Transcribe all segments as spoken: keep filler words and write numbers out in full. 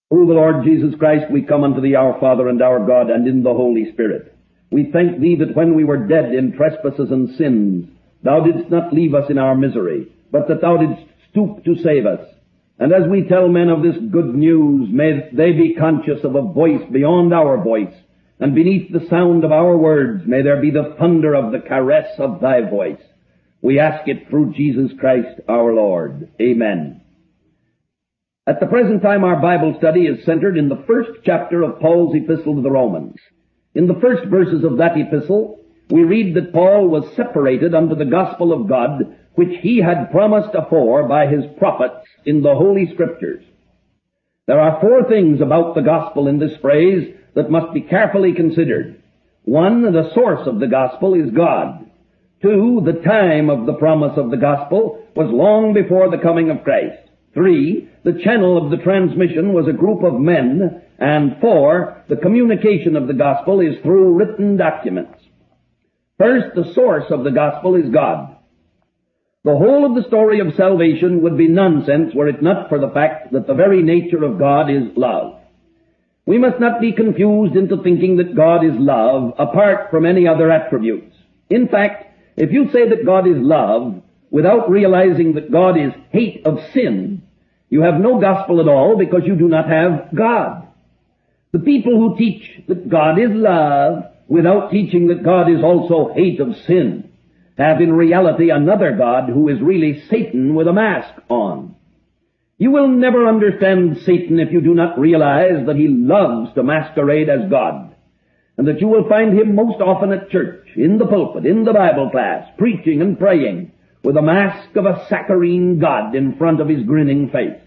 Through the Lord Jesus Christ we come unto thee, our Father and our God, and in the Holy Spirit. We thank thee that when we were dead in trespasses and sins, thou didst not leave us in our misery, but that thou didst stoop to save us. And as we tell men of this good news, may they be conscious of a voice beyond our voice, and beneath the sound of our words may there be the thunder of the caress of thy voice. We ask it through Jesus Christ our Lord. Amen. At the present time our Bible study is centered in the first chapter of Paul's epistle to the Romans. In the first verses of that epistle, we read that Paul was separated unto the gospel of God, which he had promised afore by his prophets in the Holy Scriptures. There are four things about the gospel in this phrase that must be carefully considered. One, the source of the gospel is God. Two, the time of the promise of the gospel was long before the coming of Christ. Three, the channel of the transmission was a group of men. And four, the communication of the gospel is through written documents. First, the source of the gospel is God. The whole of the story of salvation would be nonsense were it not for the fact that the very nature of God is love. We must not be confused into thinking that God is love apart from any other attributes. In fact, if you say that God is love without realizing that God is hate of sin, you have no gospel at all because you do not have God. The people who teach that God is love without teaching that God is also hate of sin have in reality another God who is really Satan with a mask on. You will never understand Satan if you do not realize that he loves to masquerade as God, and that you will find him most often at church, in the pulpit, in the Bible class, preaching and praying, with a mask of a saccharine God in front of his grinning face.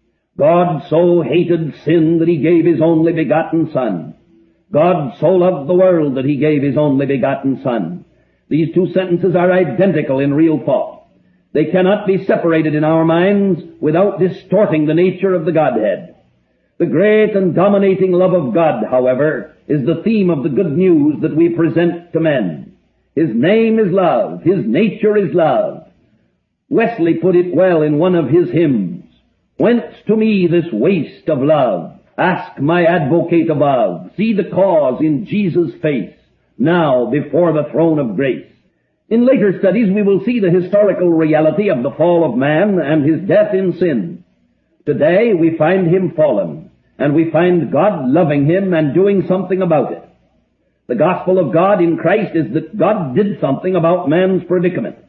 God so hated sin that he gave his only begotten Son. God so loved the world that he gave his only begotten Son. These two sentences are identical in real thought. They cannot be separated in our minds without distorting the nature of the Godhead. The great and dominating love of God, however, is the theme of the good news that we present to men. His name is love. His nature is love. Wesley put it well in one of his hymns. Whence to me this waste of love? Ask my advocate above. See the cause in Jesus' face, now before the throne of grace. In later studies we will see the historical reality of the fall of man and his death in sin. Today we find him fallen, and we find God loving him and doing something about it. The gospel of God in Christ is that God did something about man's predicament.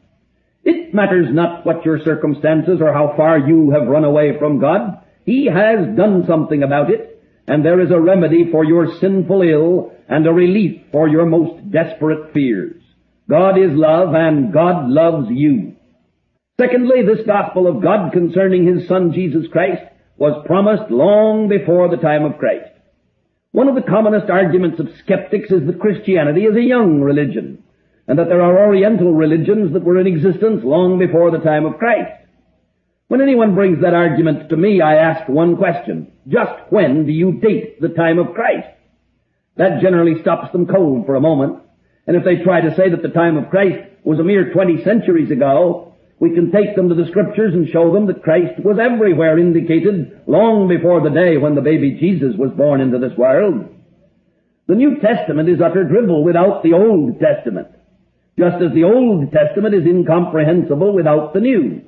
It matters not what your circumstances or how far you have run away from God. He has done something about it, and there is a remedy for your sinful ill and a relief for your most desperate fears. God is love, and God loves you. Secondly, this gospel of God concerning his Son Jesus Christ was promised long before the time of Christ. One of the commonest arguments of skeptics is that Christianity is a young religion, and that there are Oriental religions that were in existence long before the time of Christ. When anyone brings that argument to me, I ask one question. Just when do you date the time of Christ? That generally stops them cold for a moment. And if they try to say that the time of Christ was a mere twenty centuries ago, we can take them to the Scriptures and show them that Christ was everywhere indicated long before the day when the baby Jesus was born into this world. The New Testament is utter drivel without the Old Testament, just as the Old Testament is incomprehensible without the New.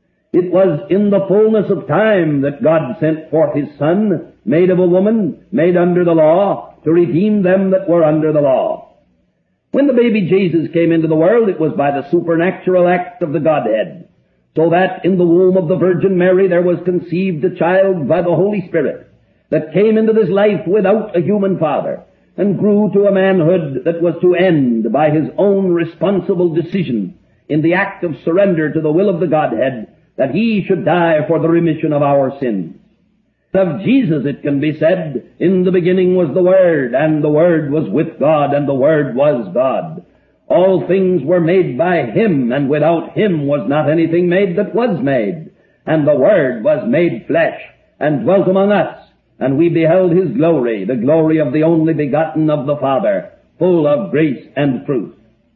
It was in the fullness of time that God sent forth his Son, made of a woman, made under the law, to redeem them that were under the law. When the baby Jesus came into the world, it was by the supernatural act of the Godhead, so that in the womb of the Virgin Mary there was conceived a child by the Holy Spirit that came into this life without a human father and grew to a manhood that was to end by his own responsible decision in the act of surrender to the will of the Godhead that he should die for the remission of our sins. Of Jesus it can be said, in the beginning was the Word, and the Word was with God, and the Word was God. All things were made by him, and without him was not anything made that was made. And the Word was made flesh, and dwelt among us, and we beheld his glory, the glory of the only begotten of the Father, full of grace and truth.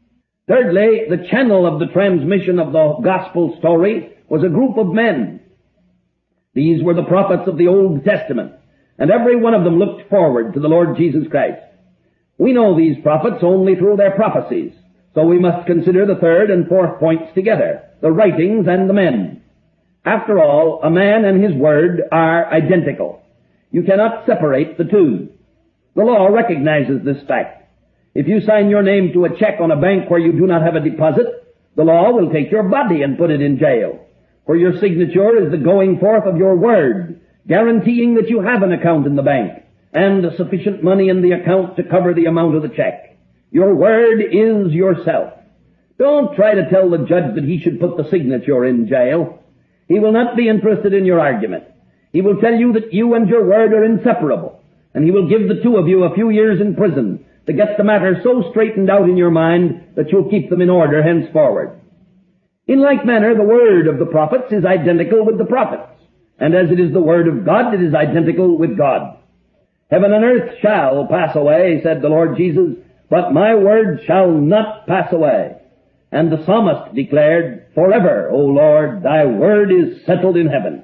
Thirdly, the channel of the transmission of the gospel story was a group of men. These were the prophets of the Old Testament, and every one of them looked forward to the Lord Jesus Christ. We know these prophets only through their prophecies, so we must consider the third and fourth points together, the writings and the men. After all, a man and his word are identical. You cannot separate the two. The law recognizes this fact. If you sign your name to a check on a bank where you do not have a deposit, the law will take your body and put it in jail. For your signature is the going forth of your word, guaranteeing that you have an account in the bank and sufficient money in the account to cover the amount of the check. Your word is yourself. Don't try to tell the judge that he should put the signature in jail. He will not be interested in your argument. He will tell you that you and your word are inseparable, and he will give the two of you a few years in prison to get the matter so straightened out in your mind that you'll keep them in order henceforward. In like manner, the word of the prophets is identical with the prophets, and as it is the word of God, it is identical with God. Heaven and earth shall pass away, said the Lord Jesus, but my word shall not pass away. And the psalmist declared, forever, O Lord, thy word is settled in heaven.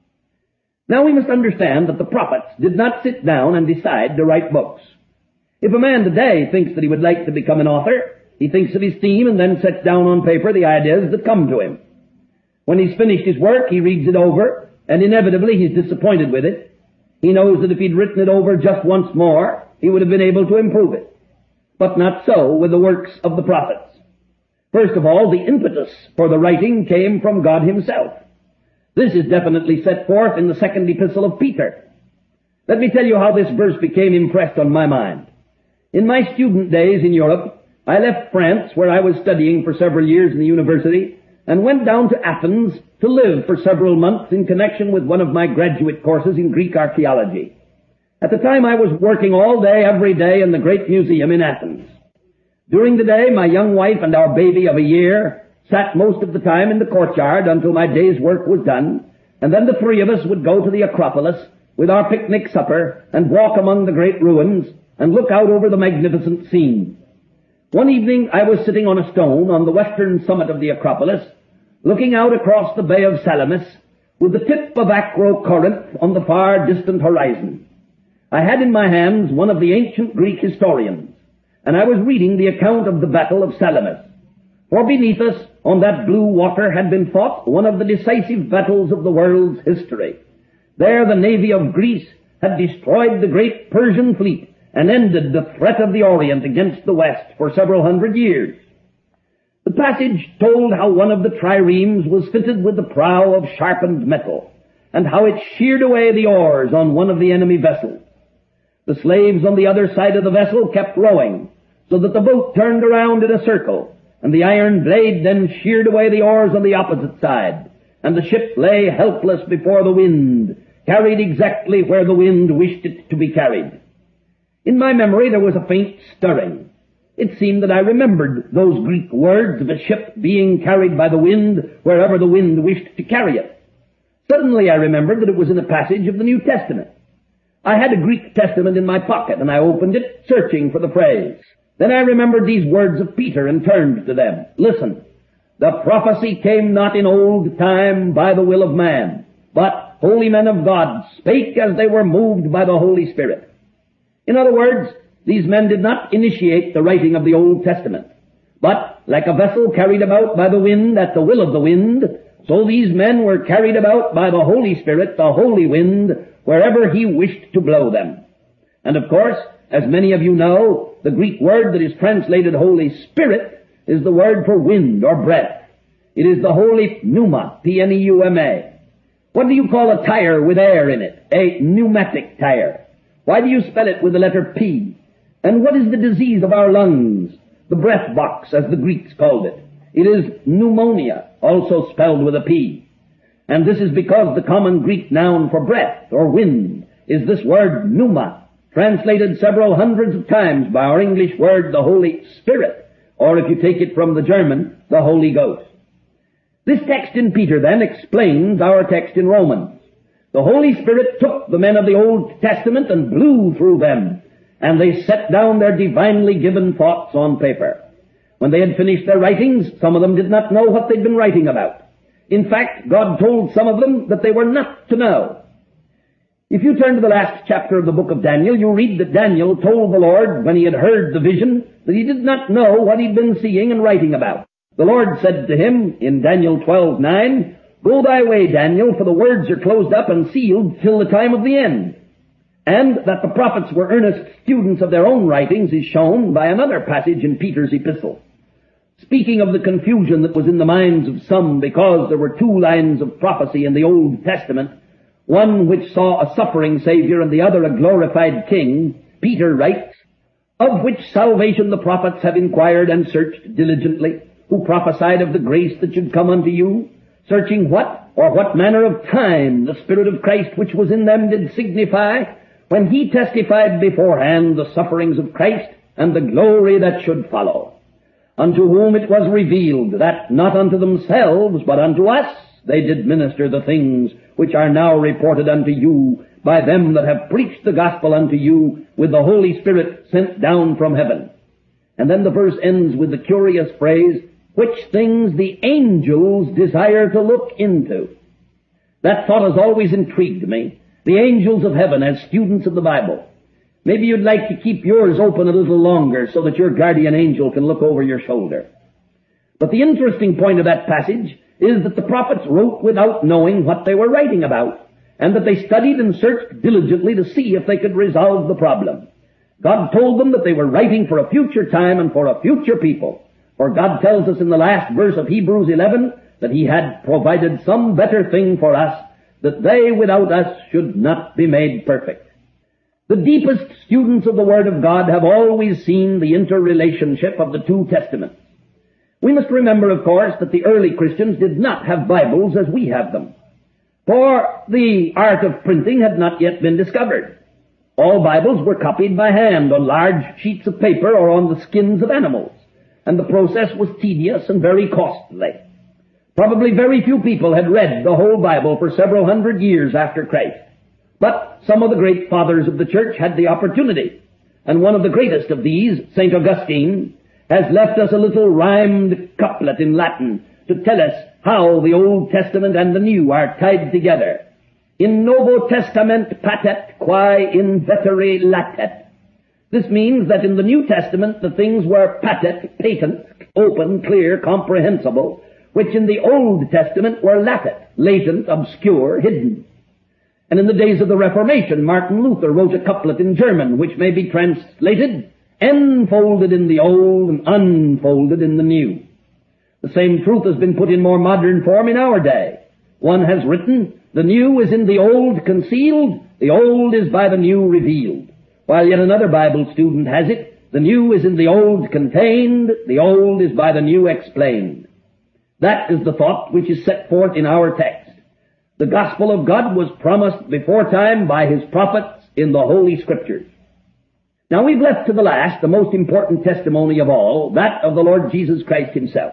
Now we must understand that the prophets did not sit down and decide to write books. If a man today thinks that he would like to become an author, he thinks of his theme and then sets down on paper the ideas that come to him. When he's finished his work, he reads it over, and inevitably he's disappointed with it. He knows that if he'd written it over just once more, he would have been able to improve it. But not so with the works of the prophets. First of all, the impetus for the writing came from God himself. This is definitely set forth in the second epistle of Peter. Let me tell you how this verse became impressed on my mind. In my student days in Europe, I left France, where I was studying for several years in the university, and went down to Athens to live for several months in connection with one of my graduate courses in Greek archaeology. At the time I was working all day, every day in the great museum in Athens. During the day, my young wife and our baby of a year sat most of the time in the courtyard until my day's work was done, and then the three of us would go to the Acropolis with our picnic supper and walk among the great ruins and look out over the magnificent scene. One evening I was sitting on a stone on the western summit of the Acropolis, looking out across the Bay of Salamis with the tip of Acrocorinth on the far distant horizon. I had in my hands one of the ancient Greek historians, and I was reading the account of the Battle of Salamis. For beneath us, on that blue water, had been fought one of the decisive battles of the world's history. There the navy of Greece had destroyed the great Persian fleet and ended the threat of the Orient against the West for several hundred years. The passage told how one of the triremes was fitted with the prow of sharpened metal, and how it sheared away the oars on one of the enemy vessels. The slaves on the other side of the vessel kept rowing, so that the boat turned around in a circle, and the iron blade then sheared away the oars on the opposite side, and the ship lay helpless before the wind, carried exactly where the wind wished it to be carried. In my memory there was a faint stirring. It seemed that I remembered those Greek words of a ship being carried by the wind wherever the wind wished to carry it. Suddenly I remembered that it was in a passage of the New Testament. I had a Greek Testament in my pocket, and I opened it, searching for the phrase. Then I remembered these words of Peter and turned to them. Listen, the prophecy came not in old time by the will of man, but holy men of God spake as they were moved by the Holy Spirit. In other words, these men did not initiate the writing of the Old Testament, but like a vessel carried about by the wind at the will of the wind, so these men were carried about by the Holy Spirit, the holy wind, wherever he wished to blow them. And of course, as many of you know, the Greek word that is translated Holy Spirit is the word for wind or breath. It is the holy pneuma, P N E U M A. What do you call a tire with air in it? A pneumatic tire. Why do you spell it with the letter P? And what is the disease of our lungs? The breath box, as the Greeks called it. It is pneumonia, also spelled with a P. And this is because the common Greek noun for breath or wind is this word pneuma, translated several hundreds of times by our English word, the Holy Spirit, or if you take it from the German, the Holy Ghost. This text in Peter then explains our text in Romans. The Holy Spirit took the men of the Old Testament and blew through them, and they set down their divinely given thoughts on paper. When they had finished their writings, some of them did not know what they'd been writing about. In fact, God told some of them that they were not to know. If you turn to the last chapter of the book of Daniel, you read that Daniel told the Lord, when he had heard the vision, that he did not know what he'd been seeing and writing about. The Lord said to him in Daniel twelve nine, "Go thy way, Daniel, for the words are closed up and sealed till the time of the end." And that the prophets were earnest students of their own writings is shown by another passage in Peter's epistle. Speaking of the confusion that was in the minds of some because there were two lines of prophecy in the Old Testament, one which saw a suffering Savior and the other a glorified King, Peter writes, "Of which salvation the prophets have inquired and searched diligently, who prophesied of the grace that should come unto you, searching what or what manner of time the Spirit of Christ which was in them did signify, when he testified beforehand the sufferings of Christ and the glory that should follow. Unto whom it was revealed that not unto themselves, but unto us they did minister the things which are now reported unto you by them that have preached the gospel unto you with the Holy Spirit sent down from heaven." And then the verse ends with the curious phrase, "which things the angels desire to look into." That thought has always intrigued me. The angels of heaven as students of the Bible. Maybe you'd like to keep yours open a little longer so that your guardian angel can look over your shoulder. But the interesting point of that passage is that the prophets wrote without knowing what they were writing about, and that they studied and searched diligently to see if they could resolve the problem. God told them that they were writing for a future time and for a future people. For God tells us in the last verse of Hebrews eleven that He had provided some better thing for us, that they without us should not be made perfect. The deepest students of the Word of God have always seen the interrelationship of the two Testaments. We must remember, of course, that the early Christians did not have Bibles as we have them, for the art of printing had not yet been discovered. All Bibles were copied by hand on large sheets of paper or on the skins of animals, and the process was tedious and very costly. Probably very few people had read the whole Bible for several hundred years after Christ. But some of the great fathers of the church had the opportunity, and one of the greatest of these, Saint Augustine, has left us a little rhymed couplet in Latin to tell us how the Old Testament and the New are tied together. In Novo Testament patet quae in veteri latet. This means that in the New Testament the things were patet, patent, open, clear, comprehensible, which in the Old Testament were latet, latent, obscure, hidden. And in the days of the Reformation, Martin Luther wrote a couplet in German, which may be translated, enfolded in the old and unfolded in the new. The same truth has been put in more modern form in our day. One has written, the new is in the old concealed, the old is by the new revealed. While yet another Bible student has it, the new is in the old contained, the old is by the new explained. That is the thought which is set forth in our text. The gospel of God was promised before time by His prophets in the Holy Scriptures. Now we've left to the last the most important testimony of all, that of the Lord Jesus Christ Himself.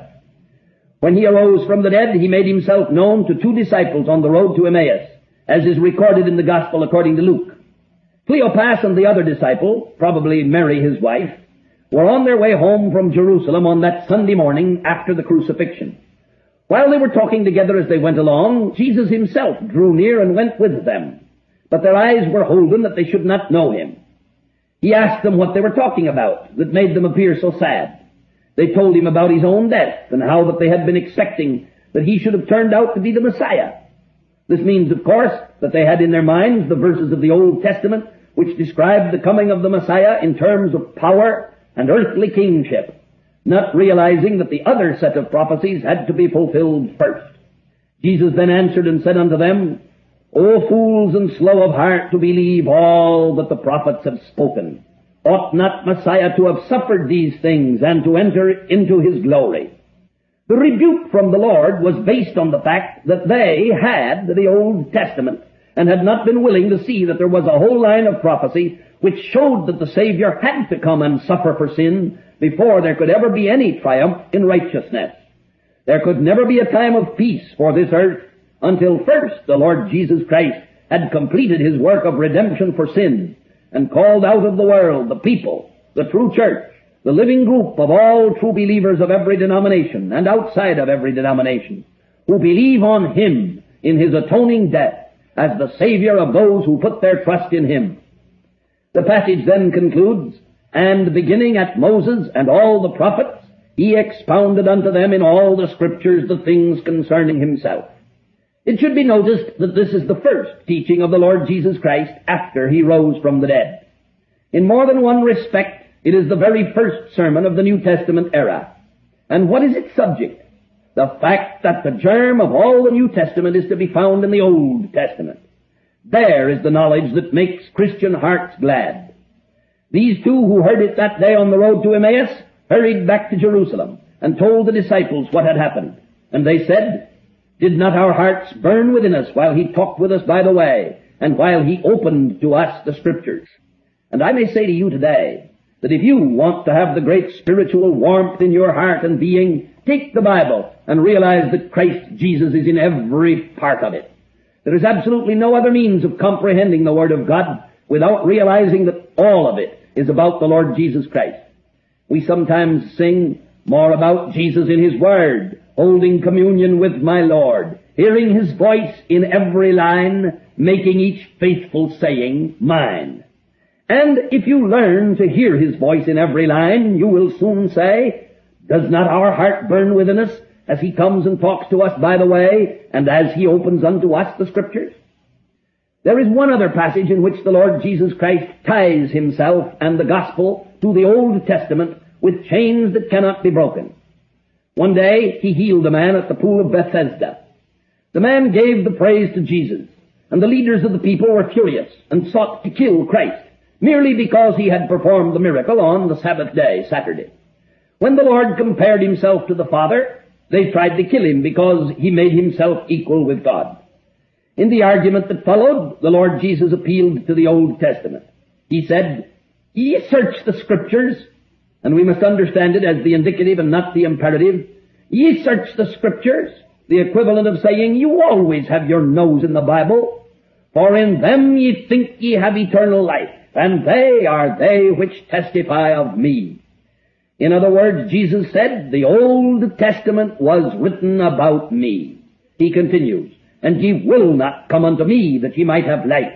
When He arose from the dead, He made Himself known to two disciples on the road to Emmaus, as is recorded in the Gospel according to Luke. Cleopas and the other disciple, probably Mary his wife, were on their way home from Jerusalem on that Sunday morning after the crucifixion. While they were talking together as they went along, Jesus Himself drew near and went with them, but their eyes were holden that they should not know Him. He asked them what they were talking about that made them appear so sad. They told Him about His own death and how that they had been expecting that He should have turned out to be the Messiah. This means, of course, that they had in their minds the verses of the Old Testament which described the coming of the Messiah in terms of power and earthly kingship, not realizing that the other set of prophecies had to be fulfilled first. Jesus then answered and said unto them, O fools and slow of heart to believe all that the prophets have spoken. Ought not Messiah to have suffered these things and to enter into His glory? The rebuke from the Lord was based on the fact that they had the Old Testament and had not been willing to see that there was a whole line of prophecy which showed that the Savior had to come and suffer for sin before there could ever be any triumph in righteousness. There could never be a time of peace for this earth until first the Lord Jesus Christ had completed His work of redemption for sin and called out of the world the people, the true church, the living group of all true believers of every denomination and outside of every denomination, who believe on Him in His atoning death as the Savior of those who put their trust in Him. The passage then concludes, "And beginning at Moses and all the prophets, He expounded unto them in all the Scriptures the things concerning Himself." It should be noticed that this is the first teaching of the Lord Jesus Christ after He rose from the dead. In more than one respect, it is the very first sermon of the New Testament era. And what is its subject? The fact that the germ of all the New Testament is to be found in the Old Testament. There is the knowledge that makes Christian hearts glad. These two who heard it that day on the road to Emmaus hurried back to Jerusalem and told the disciples what had happened. And they said, "Did not our hearts burn within us while He talked with us by the way, and while He opened to us the Scriptures?" And I may say to you today, that if you want to have the great spiritual warmth in your heart and being, take the Bible and realize that Christ Jesus is in every part of it. There is absolutely no other means of comprehending the Word of God without realizing that all of it is about the Lord Jesus Christ. We sometimes sing more about Jesus in His Word, holding communion with my Lord, hearing His voice in every line, making each faithful saying mine. And if you learn to hear His voice in every line, you will soon say, "Does not our heart burn within us as He comes and talks to us by the way, and as He opens unto us the Scriptures?" There is one other passage in which the Lord Jesus Christ ties Himself and the Gospel to the Old Testament with chains that cannot be broken. One day He healed a man at the pool of Bethesda. The man gave the praise to Jesus, and the leaders of the people were furious and sought to kill Christ, merely because He had performed the miracle on the Sabbath day, Saturday. When the Lord compared Himself to the Father, they tried to kill Him because He made Himself equal with God. In the argument that followed, the Lord Jesus appealed to the Old Testament. He said, "Ye search the Scriptures," and we must understand it as the indicative and not the imperative. "Ye search the Scriptures," the equivalent of saying, you always have your nose in the Bible, "for in them ye think ye have eternal life, and they are they which testify of me." In other words, Jesus said, the Old Testament was written about me. He continues, "And ye will not come unto me that ye might have life."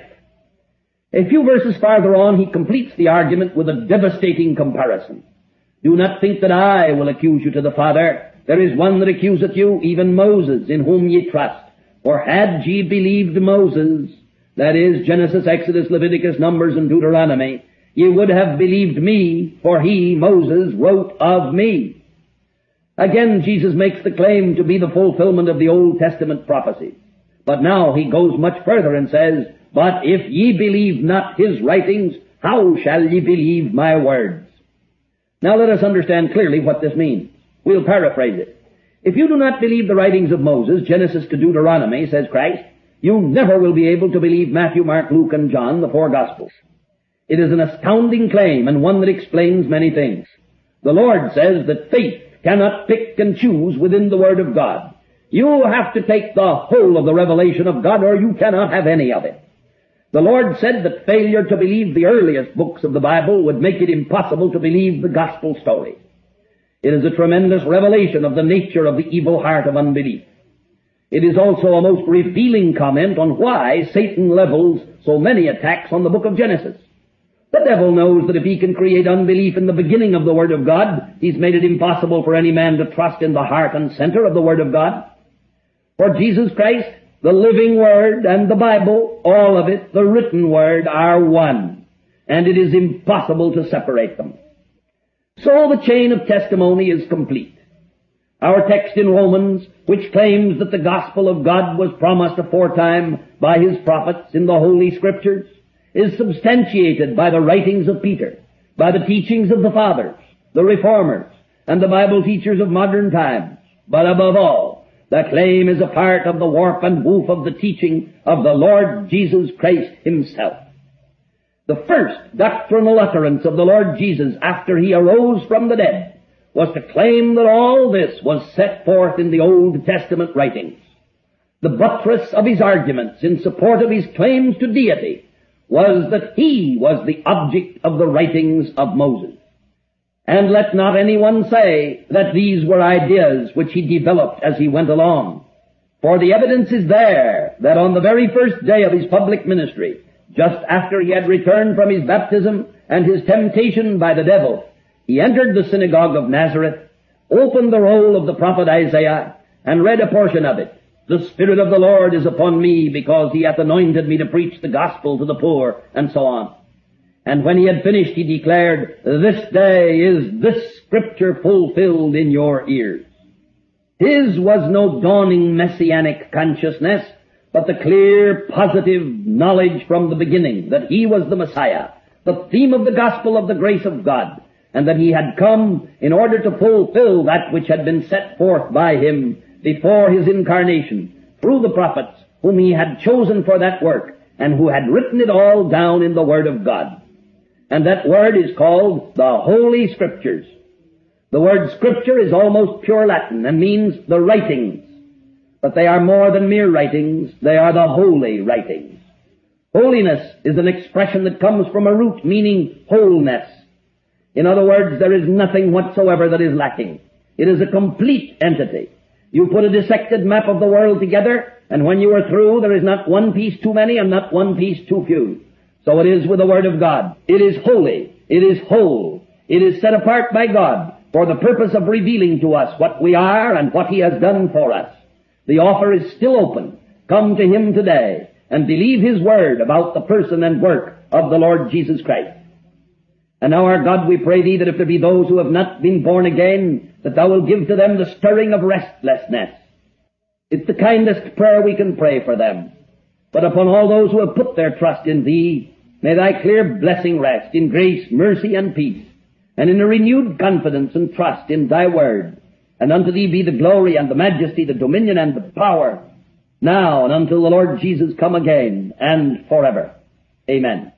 A few verses farther on, He completes the argument with a devastating comparison. "Do not think that I will accuse you to the Father. There is one that accuseth you, even Moses, in whom ye trust. For had ye believed Moses," that is, Genesis, Exodus, Leviticus, Numbers, and Deuteronomy, "ye would have believed me, for he, Moses, wrote of me." Again, Jesus makes the claim to be the fulfillment of the Old Testament prophecy. But now He goes much further and says, "But if ye believe not His writings, how shall ye believe my words?" Now let us understand clearly what this means. We'll paraphrase it. If you do not believe the writings of Moses, Genesis to Deuteronomy, says Christ, you never will be able to believe Matthew, Mark, Luke, and John, the four Gospels. It is an astounding claim and one that explains many things. The Lord says that faith cannot pick and choose within the Word of God. You have to take the whole of the revelation of God, or you cannot have any of it. The Lord said that failure to believe the earliest books of the Bible would make it impossible to believe the gospel story. It is a tremendous revelation of the nature of the evil heart of unbelief. It is also a most revealing comment on why Satan levels so many attacks on the book of Genesis. The devil knows that if he can create unbelief in the beginning of the Word of God, he's made it impossible for any man to trust in the heart and center of the Word of God. For Jesus Christ, the living Word and the Bible, all of it, the written Word, are one, and it is impossible to separate them. So the chain of testimony is complete. Our text in Romans, which claims that the gospel of God was promised aforetime by His prophets in the Holy Scriptures, is substantiated by the writings of Peter, by the teachings of the fathers, the reformers, and the Bible teachers of modern times. But above all, the claim is a part of the warp and woof of the teaching of the Lord Jesus Christ Himself. The first doctrinal utterance of the Lord Jesus after He arose from the dead was to claim that all this was set forth in the Old Testament writings. The buttress of His arguments in support of His claims to deity was that He was the object of the writings of Moses. And let not anyone say that these were ideas which He developed as He went along. For the evidence is there that on the very first day of his public ministry, just after he had returned from his baptism and his temptation by the devil, he entered the synagogue of Nazareth, opened the roll of the prophet Isaiah, and read a portion of it. The Spirit of the Lord is upon me, because he hath anointed me to preach the gospel to the poor, and so on. And when he had finished, he declared, This day is this scripture fulfilled in your ears. His was no dawning messianic consciousness, but the clear, positive knowledge from the beginning that he was the Messiah, the theme of the gospel of the grace of God, and that he had come in order to fulfill that which had been set forth by him before his incarnation through the prophets whom he had chosen for that work and who had written it all down in the Word of God. And that Word is called the Holy Scriptures. The word Scripture is almost pure Latin and means the writings. But they are more than mere writings. They are the holy writings. Holiness is an expression that comes from a root meaning wholeness. In other words, there is nothing whatsoever that is lacking. It is a complete entity. You put a dissected map of the world together, and when you are through, there is not one piece too many and not one piece too few. So it is with the Word of God. It is holy. It is whole. It is set apart by God for the purpose of revealing to us what we are and what he has done for us. The offer is still open. Come to him today and believe his word about the person and work of the Lord Jesus Christ. And now, our God, we pray thee that if there be those who have not been born again, that thou wilt give to them the stirring of restlessness. It's the kindest prayer we can pray for them. But upon all those who have put their trust in thee, may thy clear blessing rest in grace, mercy, and peace, and in a renewed confidence and trust in thy word. And unto thee be the glory and the majesty, the dominion and the power, now and until the Lord Jesus come again, and forever. Amen.